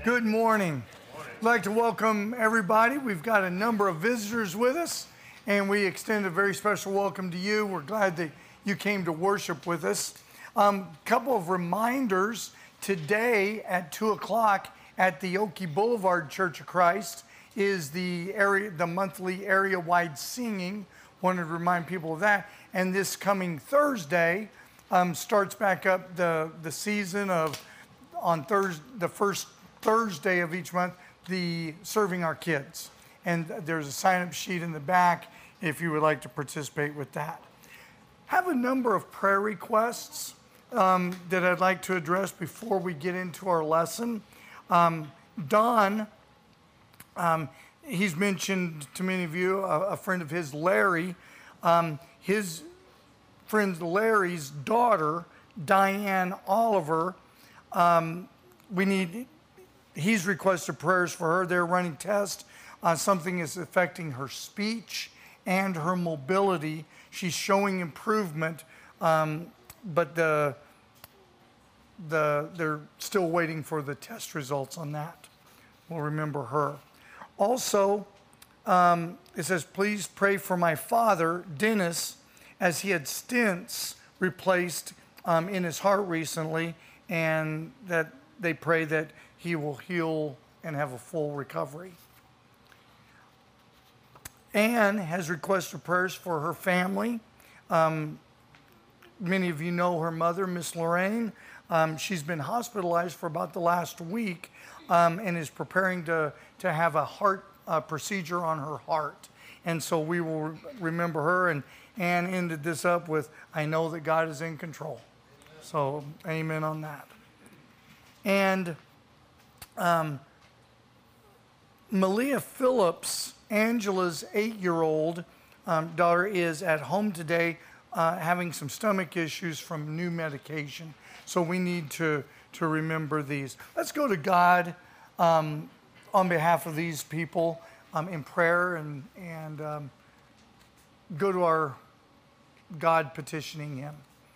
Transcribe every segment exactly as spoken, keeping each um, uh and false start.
Good morning. I'd like to welcome everybody. We've got a number of visitors with us, and we extend a very special welcome to you. We're glad that you came to worship with us. A um, couple of reminders. Today at two o'clock at the Oakey Boulevard Church of Christ is the area, the monthly area-wide singing. Wanted to remind people of that. And this coming Thursday um, starts back up the, the season of, on Thursday, the first Thursday of each month, the Serving Our Kids. And there's a sign-up sheet in the back if you would like to participate with that. Have a number of prayer requests um, that I'd like to address before we get into our lesson. Um, Don, um, he's mentioned to many of you, a, a friend of his, Larry, um, his friend Larry's daughter, Diane Oliver, um, we need... He's requested prayers for her. They're running tests on something that's affecting her speech and her mobility. She's showing improvement, um, but the, the, they're still waiting for the test results on that. We'll remember her. Also, um, it says, please pray for my father, Dennis, as he had stents replaced um, in his heart recently, and that they pray that he will heal and have a full recovery. Anne has requested prayers for her family. Um, many of you know her mother, Miss Lorraine. Um, she's been hospitalized for about the last week um, and is preparing to, to have a heart uh, procedure on her heart. And so we will re- remember her. And Anne ended this up with, I know that God is in control. So amen on that. And Um, Malia Phillips, Angela's eight-year-old um, daughter, is at home today uh, having some stomach issues from new medication. So we need to, to remember these. Let's go to God um, on behalf of these people um, in prayer and, and um, go to our God petitioning Him.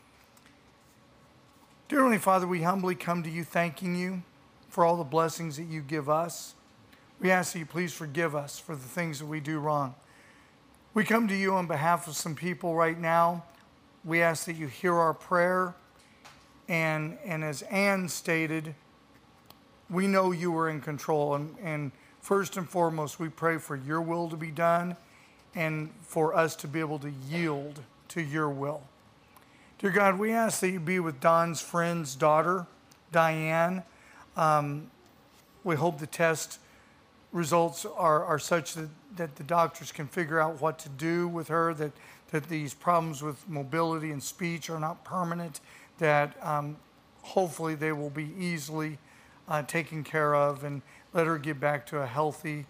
Dear Heavenly Father, we humbly come to you thanking you for all the blessings that you give us. We ask that you please forgive us for the things that we do wrong. We come to you on behalf of some people right now. We ask that you hear our prayer. And, and as Anne stated, we know you are in control. And, and first and foremost, we pray for your will to be done and for us to be able to yield to your will. Dear God, we ask that you be with Don's friend's daughter, Diane. Um, we hope the test results are, are such that, that the doctors can figure out what to do with her, that, that these problems with mobility and speech are not permanent, that um, hopefully they will be easily uh, taken care of and let her get back to a healthy,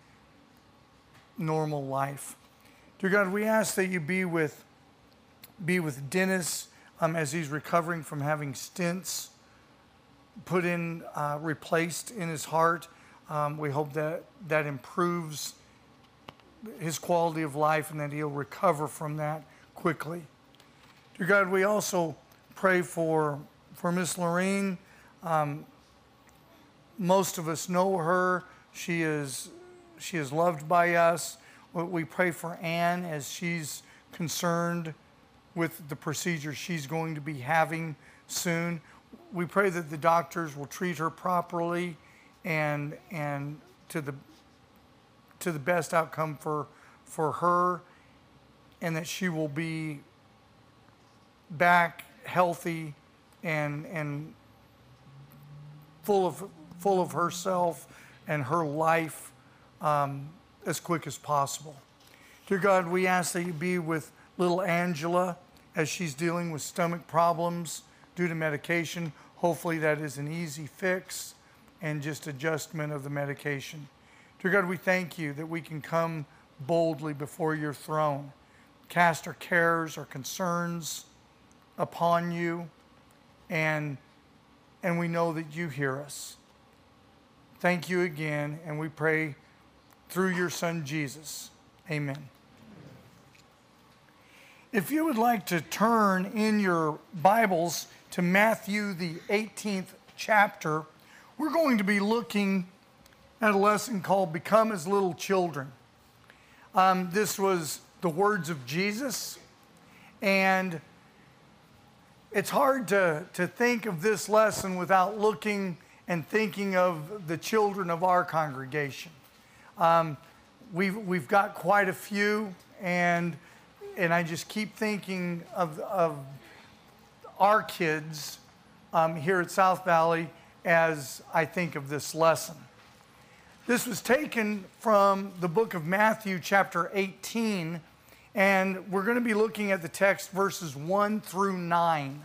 normal life. Dear God, we ask that you be with, be with Dennis um, as he's recovering from having stents put in, uh, replaced in his heart. Um, we hope that that improves his quality of life and that he'll recover from that quickly. Dear God, we also pray for, for Miss Lorraine. Um, most of us know her. She is, she is loved by us. We pray for Anne as she's concerned with the procedure she's going to be having soon. We pray that the doctors will treat her properly and and to the to the best outcome for for her, and that she will be back healthy and and full of full of herself and her life um, as quick as possible. Dear God, we ask that you be with little Angela as she's dealing with stomach problems due to medication. Hopefully that is an easy fix and just adjustment of the medication. Dear God, we thank you that we can come boldly before your throne, cast our cares, our concerns upon you, and, and we know that you hear us. Thank you again, and we pray through your Son, Jesus. Amen. If you would like to turn in your Bibles to Matthew, the eighteenth chapter, we're going to be looking had a lesson called Become as Little Children. Um, this was the words of Jesus, and it's hard to, to think of this lesson without looking and thinking of the children of our congregation. Um, we've, we've got quite a few, and, and I just keep thinking of, of our kids um, here at South Valley as I think of this lesson. This was taken from the book of Matthew, chapter eighteen, and we're going to be looking at the text verses one through nine.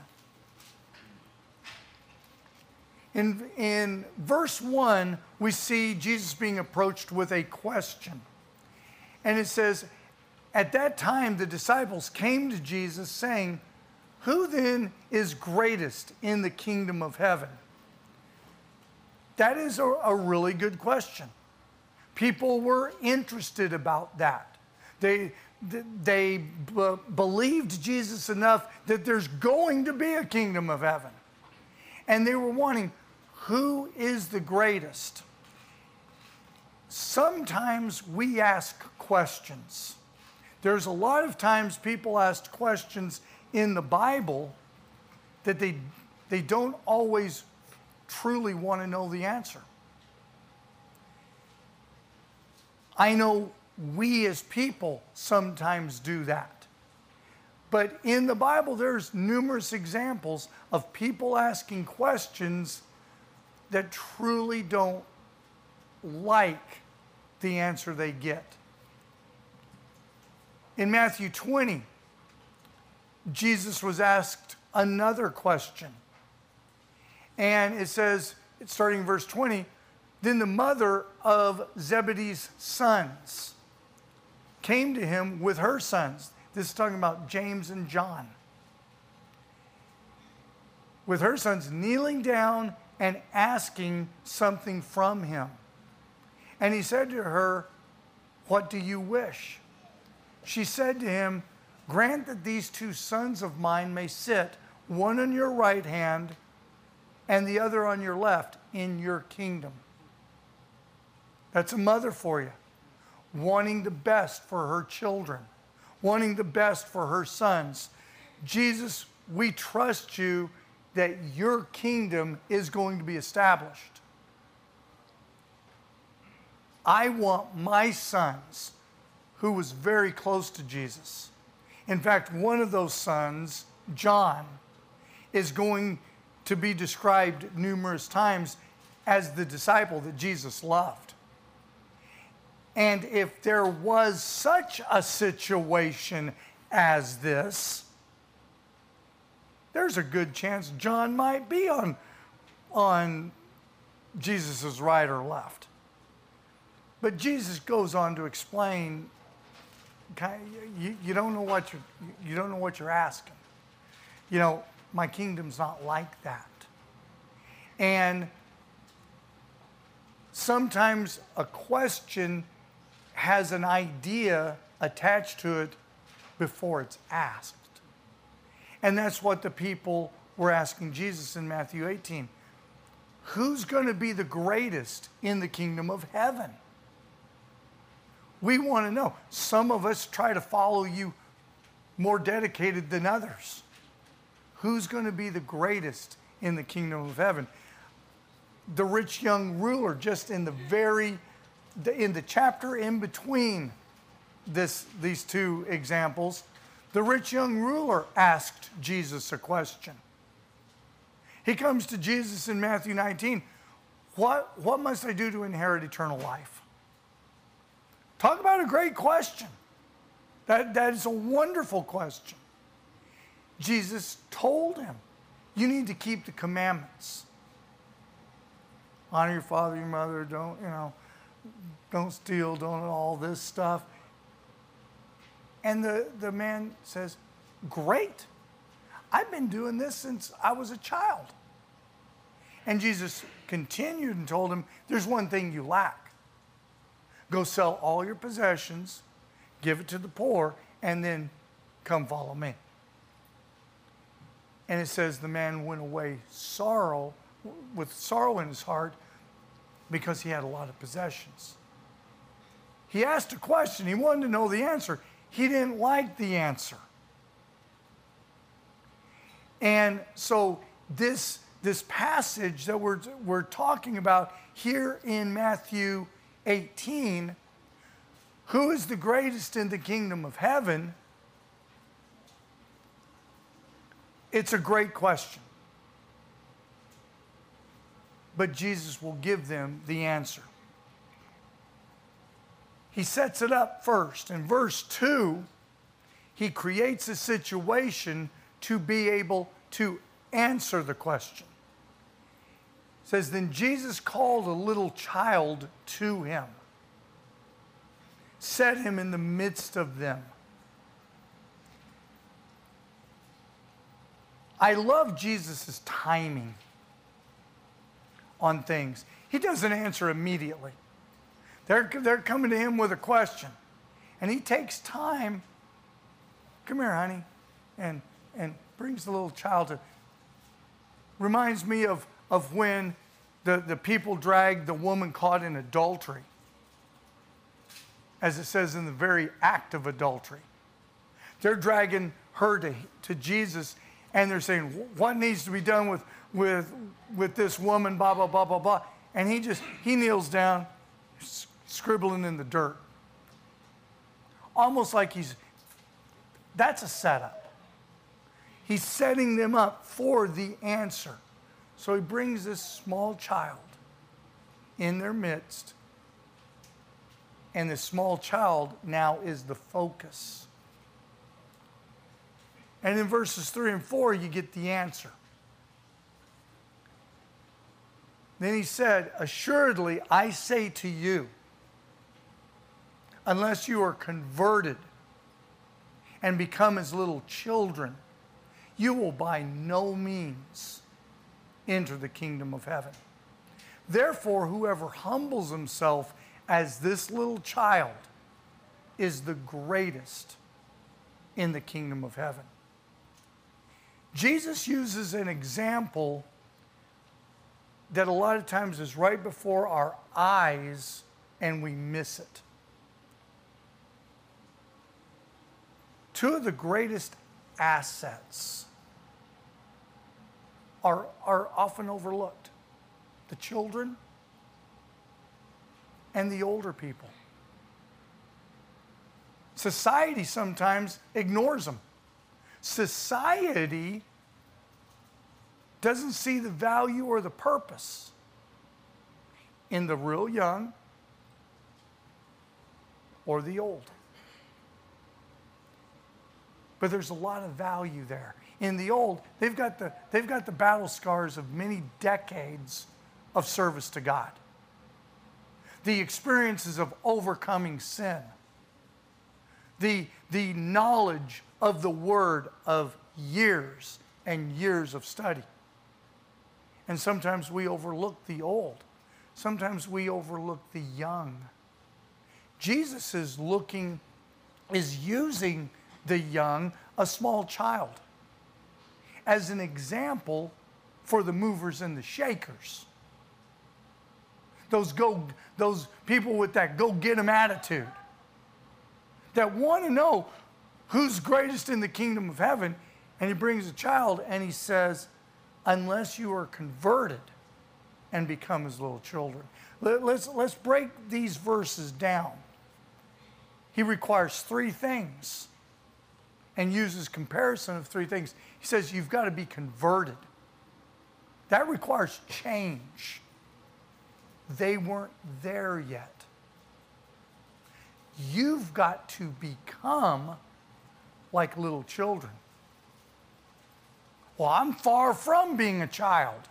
In, in verse one, we see Jesus being approached with a question. And it says, at that time the disciples came to Jesus saying, "Who then is greatest in the kingdom of heaven?" That is a, a really good question. People were interested about that. They, they b- believed Jesus enough that there's going to be a kingdom of heaven. And they were wanting, who is the greatest? Sometimes we ask questions. There's a lot of times people ask questions in the Bible that they, they don't always truly want to know the answer. I know we as people sometimes do that. But in the Bible, there's numerous examples of people asking questions that truly don't like the answer they get. In Matthew twenty, Jesus was asked another question. And it says, starting in verse twenty, then the mother of Zebedee's sons came to him with her sons. This is talking about James and John. With her sons kneeling down and asking something from him. And he said to her, "What do you wish?" She said to him, "Grant that these two sons of mine may sit, one on your right hand and the other on your left, in your kingdom." That's a mother for you, wanting the best for her children, wanting the best for her sons. Jesus, we trust you that your kingdom is going to be established. I want my sons, who was very close to Jesus. In fact, one of those sons, John, is going to be described numerous times as the disciple that Jesus loved. And if there was such a situation as this, there's a good chance John might be on, on Jesus' right or left. But Jesus goes on to explain, you, you don't know what you're, you don't know what you're asking. You know, my kingdom's not like that. And sometimes a question has an idea attached to it before it's asked. And that's what the people were asking Jesus in Matthew eighteen. Who's going to be the greatest in the kingdom of heaven? We want to know. Some of us try to follow you more dedicated than others. Who's going to be the greatest in the kingdom of heaven? The rich young ruler, just in the very, in the chapter in between this, these two examples, the rich young ruler asked Jesus a question. He comes to Jesus in Matthew nineteen. What, what must I do to inherit eternal life? Talk about a great question. That, that is a wonderful question. Jesus told him, you need to keep the commandments. Honor your father, your mother, don't, you know, don't steal, don't all this stuff. And the, the man says, great. I've been doing this since I was a child. And Jesus continued and told him, there's one thing you lack. Go sell all your possessions, give it to the poor, and then come follow me. And it says the man went away sorrow, with sorrow in his heart, because he had a lot of possessions. He asked a question. He wanted to know the answer. He didn't like the answer. And so this, this passage that we're, we're talking about here in Matthew eighteen, who is the greatest in the kingdom of heaven? It's a great question. But Jesus will give them the answer. He sets it up first. In verse two, he creates a situation to be able to answer the question. It says, then Jesus called a little child to him, set him in the midst of them. I love Jesus' timing on things. He doesn't answer immediately. They're, they're coming to him with a question. And he takes time. Come here, honey. And, and brings the little child to. Reminds me of, of when the, the people dragged the woman caught in adultery. As it says in the very act of adultery. They're dragging her to, to Jesus. And they're saying, what needs to be done with, with, with this woman, blah, blah, blah, blah, blah. And he just, he kneels down, scribbling in the dirt. Almost like he's, that's a setup. He's setting them up for the answer. So he brings this small child in their midst. And this small child now is the focus. And in verses three and four, you get the answer. Then he said, assuredly, I say to you, unless you are converted and become as little children, you will by no means enter the kingdom of heaven. Therefore, whoever humbles himself as this little child is the greatest in the kingdom of heaven. Jesus uses an example that a lot of times is right before our eyes and we miss it. Two of the greatest assets are, are often overlooked. The children and the older people. Society sometimes ignores them. Society doesn't see the value or the purpose in the real young or the old. But there's a lot of value there. In the old, they've got the, they've got the battle scars of many decades of service to God. The experiences of overcoming sin. The, the knowledge of the Word of years and years of study. And sometimes we overlook the old. Sometimes we overlook the young. Jesus is looking, is using the young, a small child, as an example for the movers and the shakers. Those go, those people with that go-get-em attitude that want to know who's greatest in the kingdom of heaven. And he brings a child and he says, unless you are converted and become as little children. Let, let's, let's break these verses down. He requires three things and uses comparison of three things. He says you've got to be converted. That requires change. They weren't there yet. You've got to become like little children. Well, I'm far from being a child.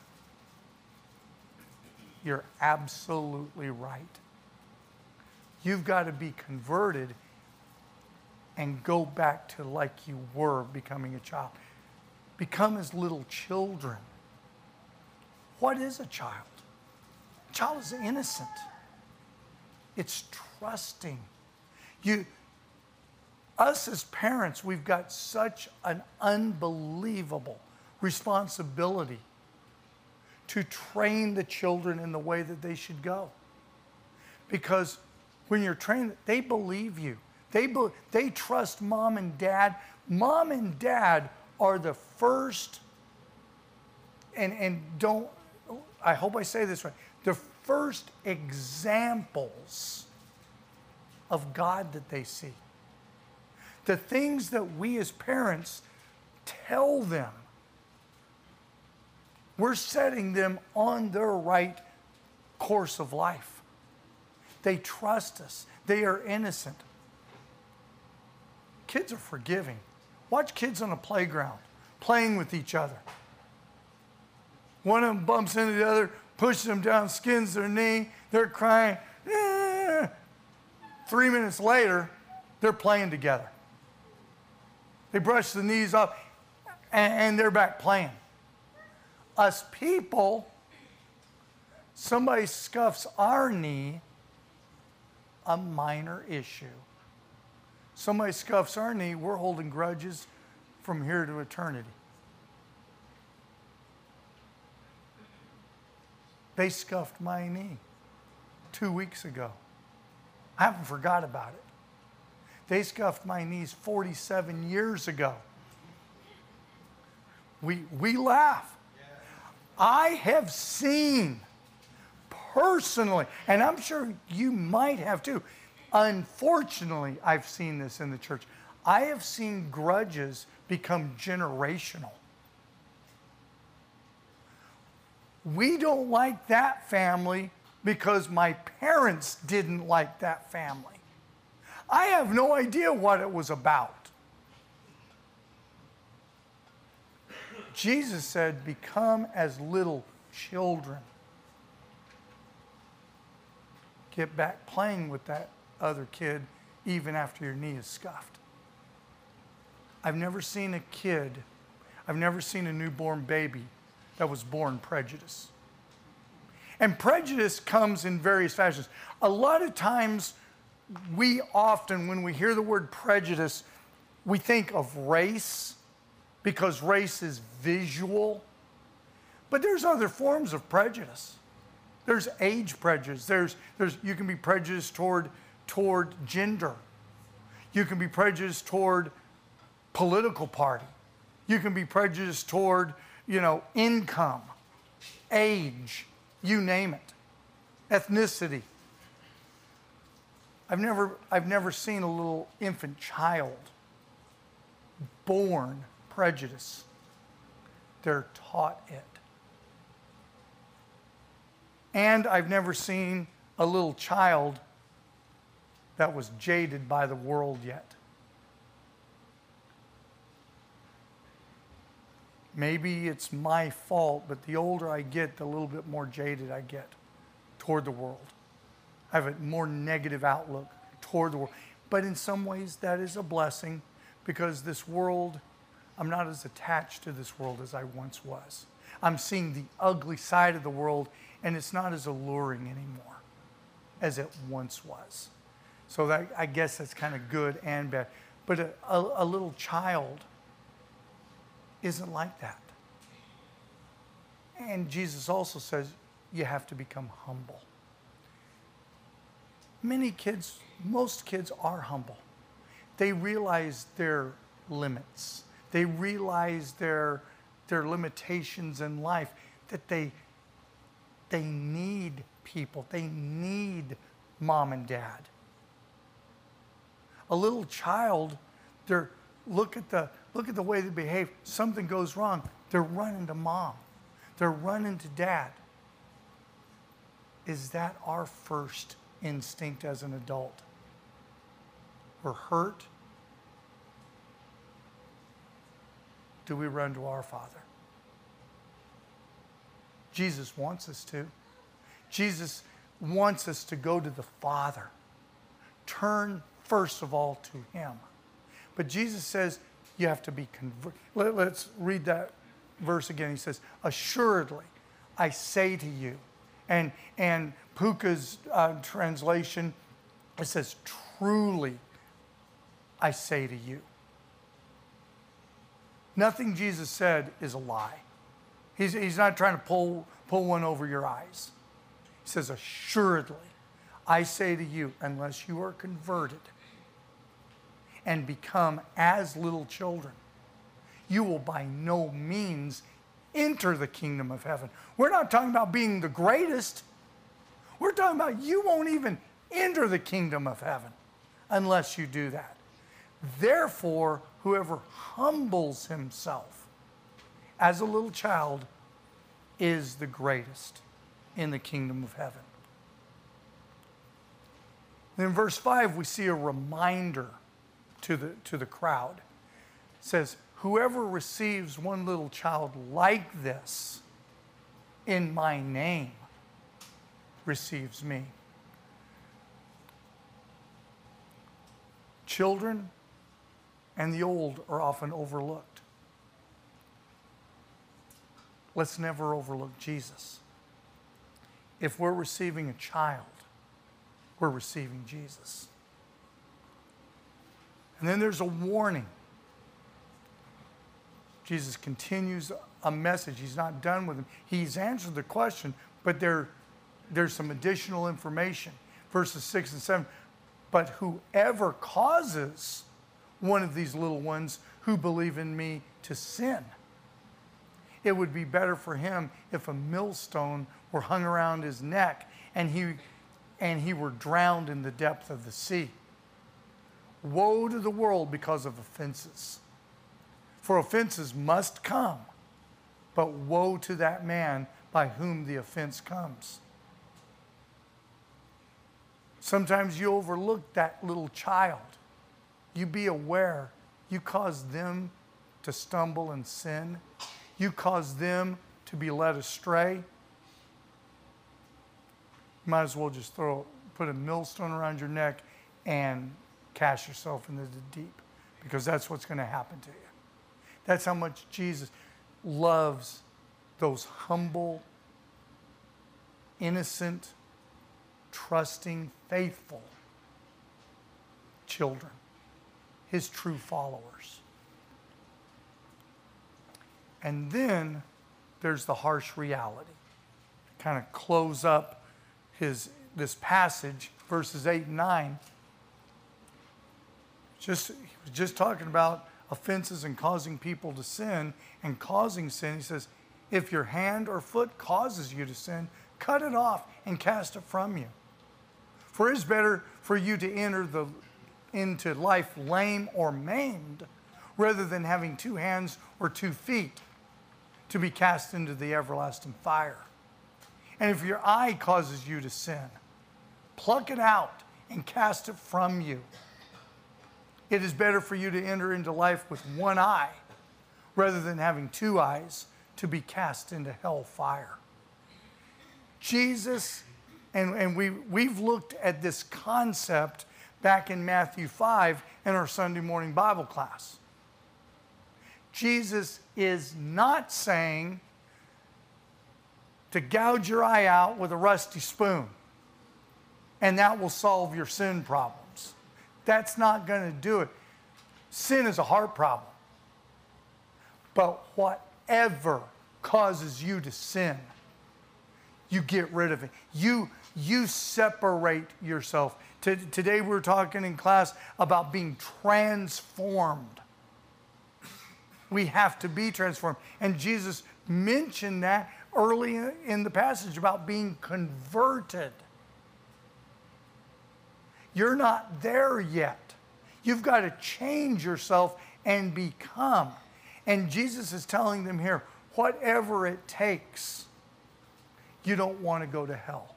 You're absolutely right. You've got to be converted and go back to like you were becoming a child. Become as little children. What is a child? A child is innocent. It's trusting. You, us as parents, we've got such an unbelievable responsibility to train the children in the way that they should go. Because when you're trained, they believe you. They, be, they trust mom and dad. Mom and dad are the first, and, and don't, I hope I say this right, the first examples of God that they see. The things that we as parents tell them, we're setting them on their right course of life. They trust us. They are innocent. Kids are forgiving. Watch kids on a playground playing with each other. One of them bumps into the other, pushes them down, skins their knee. They're crying. Eh. Three minutes later, they're playing together. They brush the knees off, and, and they're back playing. Us people, somebody scuffs our knee, a minor issue. Somebody scuffs our knee, we're holding grudges from here to eternity. They scuffed my knee two weeks ago. I haven't forgot about it. They scuffed my knees forty-seven years ago. We, we laugh. I have seen personally, and I'm sure you might have too. Unfortunately, I've seen this in the church. I have seen grudges become generational. We don't like that family because my parents didn't like that family. I have no idea what it was about. Jesus said, become as little children. Get back playing with that other kid even after your knee is scuffed. I've never seen a kid, I've never seen a newborn baby that was born prejudiced. And prejudice comes in various fashions. A lot of times, we often, when we hear the word prejudice, we think of race, because race is visual. But there's other forms of prejudice. There's age prejudice. There's, there's, you can be prejudiced toward, toward gender. You can be prejudiced toward political party. You can be prejudiced toward, you know, income, age, you name it, ethnicity. I've never, I've never seen a little infant child born prejudice. They're taught it. And I've never seen a little child that was jaded by the world yet. Maybe it's my fault, but the older I get, the little bit more jaded I get toward the world. I have a more negative outlook toward the world. But in some ways, that is a blessing, because this world, I'm not as attached to this world as I once was. I'm seeing the ugly side of the world, and it's not as alluring anymore as it once was. So that, I guess that's kind of good and bad. But a, a, a little child isn't like that. And Jesus also says you have to become humble. Many kids, most kids are humble. They realize their limits. They realize their, their limitations in life, that they, they need people. They need mom and dad. A little child, they're, look at the, look at the way they behave. Something goes wrong, they're running to mom. They're running to dad. Is that our first instinct as an adult? We're hurt. Do we run to our Father? Jesus wants us to. Jesus wants us to go to the Father. Turn first of all to Him. But Jesus says you have to be converted. Let, let's read that verse again. He says, assuredly, I say to you. And, and Puka's uh, translation, it says, truly, I say to you. Nothing Jesus said is a lie. He's, he's not trying to pull, pull one over your eyes. He says, assuredly, I say to you, unless you are converted and become as little children, you will by no means enter the kingdom of heaven. We're not talking about being the greatest. We're talking about you won't even enter the kingdom of heaven unless you do that. Therefore, whoever humbles himself as a little child is the greatest in the kingdom of heaven. And in verse five, we see a reminder to the, to the crowd. It says, whoever receives one little child like this in my name receives me. Children and the old are often overlooked. Let's never overlook Jesus. If we're receiving a child, we're receiving Jesus. And then there's a warning. Jesus continues a message. He's not done with them. He's answered the question, but there, there's some additional information. Verses six and seven. But whoever causes one of these little ones who believe in me to sin, it would be better for him if a millstone were hung around his neck and he, and he were drowned in the depth of the sea. Woe to the world because of offenses. For offenses must come, but woe to that man by whom the offense comes. Sometimes you overlook that little child. You be aware you cause them to stumble and sin. You cause them to be led astray. You might as well just throw, put a millstone around your neck and cast yourself into the deep, because that's what's going to happen to you. That's how much Jesus loves those humble, innocent, trusting, faithful children, his true followers. And then there's the harsh reality. Kind of close up his this passage, verses eight and nine. Just he was just talking about offenses and causing people to sin and causing sin. He says, if your hand or foot causes you to sin, cut it off and cast it from you. For it is better for you to enter the, into life lame or maimed, rather than having two hands or two feet to be cast into the everlasting fire. And if your eye causes you to sin, pluck it out and cast it from you. It is better for you to enter into life with one eye, rather than having two eyes to be cast into hell fire. Jesus, and, and we, we've looked at this concept back in Matthew five in our Sunday morning Bible class. Jesus is not saying to gouge your eye out with a rusty spoon and that will solve your sin problems. That's not going to do it. Sin is a heart problem. But whatever causes you to sin, you get rid of it. You, you separate yourself. T- today we were talking in class about being transformed. We have to be transformed. And Jesus mentioned that early in the passage about being converted. You're not there yet. You've got to change yourself and become. And Jesus is telling them here, whatever it takes, you don't want to go to hell.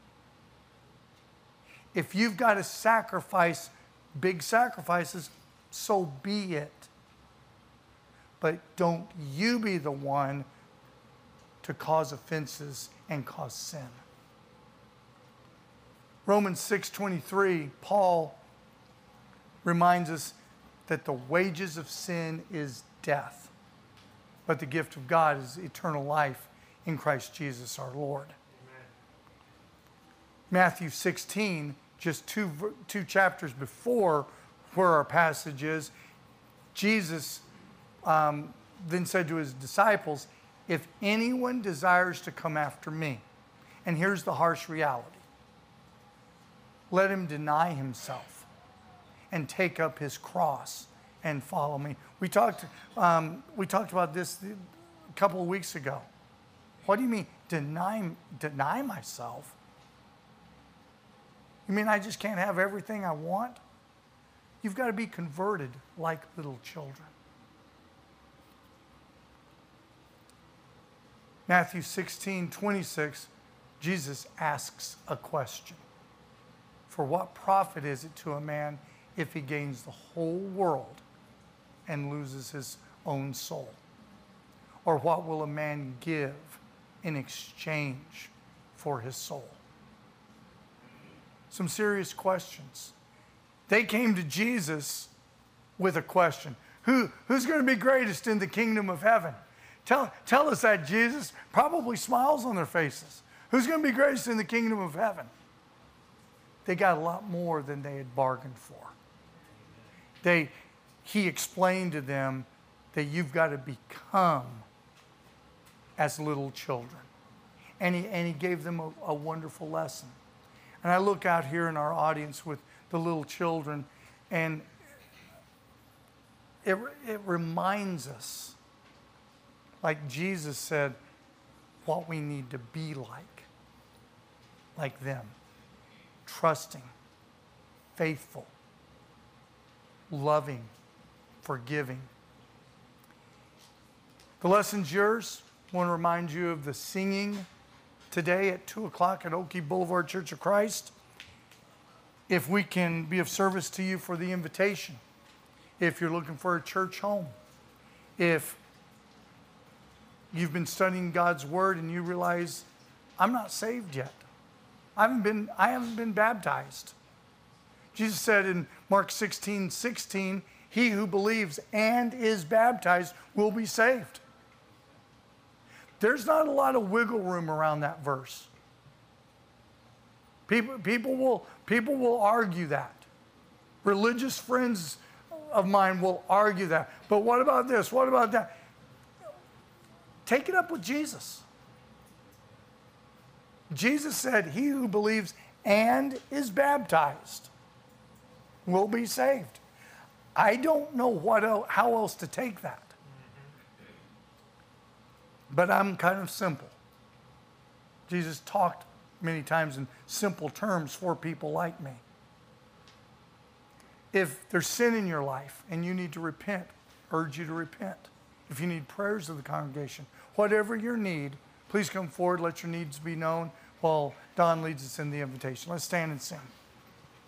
If you've got to sacrifice big sacrifices, so be it. But don't you be the one to cause offenses and cause sin. Romans six twenty-three, Paul reminds us that the wages of sin is death, but the gift of God is eternal life in Christ Jesus our Lord. Amen. Matthew sixteen, just two, two chapters before where our passage is, Jesus um, then said to his disciples, if anyone desires to come after me, and here's the harsh reality, let him deny himself and take up his cross and follow me. We talked, um, we talked about this a couple of weeks ago. What do you mean, deny, deny myself? You mean I just can't have everything I want? You've got to be converted like little children. Matthew sixteen twenty-six, Jesus asks a question. For what profit is it to a man if he gains the whole world and loses his own soul? Or what will a man give in exchange for his soul? Some serious questions. They came to Jesus with a question. Who, who's going to be greatest in the kingdom of heaven? Tell, tell us that, Jesus. Probably smiles on their faces. Who's going to be greatest in the kingdom of heaven? They got a lot more than they had bargained for. They, he explained to them that you've got to become as little children. And he, and he gave them a, a wonderful lesson. And I look out here in our audience with the little children, and it, it reminds us, like Jesus said, what we need to be like, like them. Trusting, faithful, loving, forgiving. The lesson's yours. I want to remind you of the singing today at two o'clock at Oakey Boulevard Church of Christ. If we can be of service to you for the invitation, if you're looking for a church home, if you've been studying God's Word and you realize, I'm not saved yet. I haven't been, I haven't been baptized. Jesus said in Mark sixteen sixteen, he who believes and is baptized will be saved. There's not a lot of wiggle room around that verse. People, people, will, people will argue that. Religious friends of mine will argue that. But what about this? What about that? Take it up with Jesus. Jesus said, he who believes and is baptized will be saved. I don't know what else, how else to take that. But I'm kind of simple. Jesus talked many times in simple terms for people like me. If there's sin in your life and you need to repent, urge you to repent. If you need prayers of the congregation, whatever your need, please come forward, let your needs be known while Don leads us in the invitation. Let's stand and sing.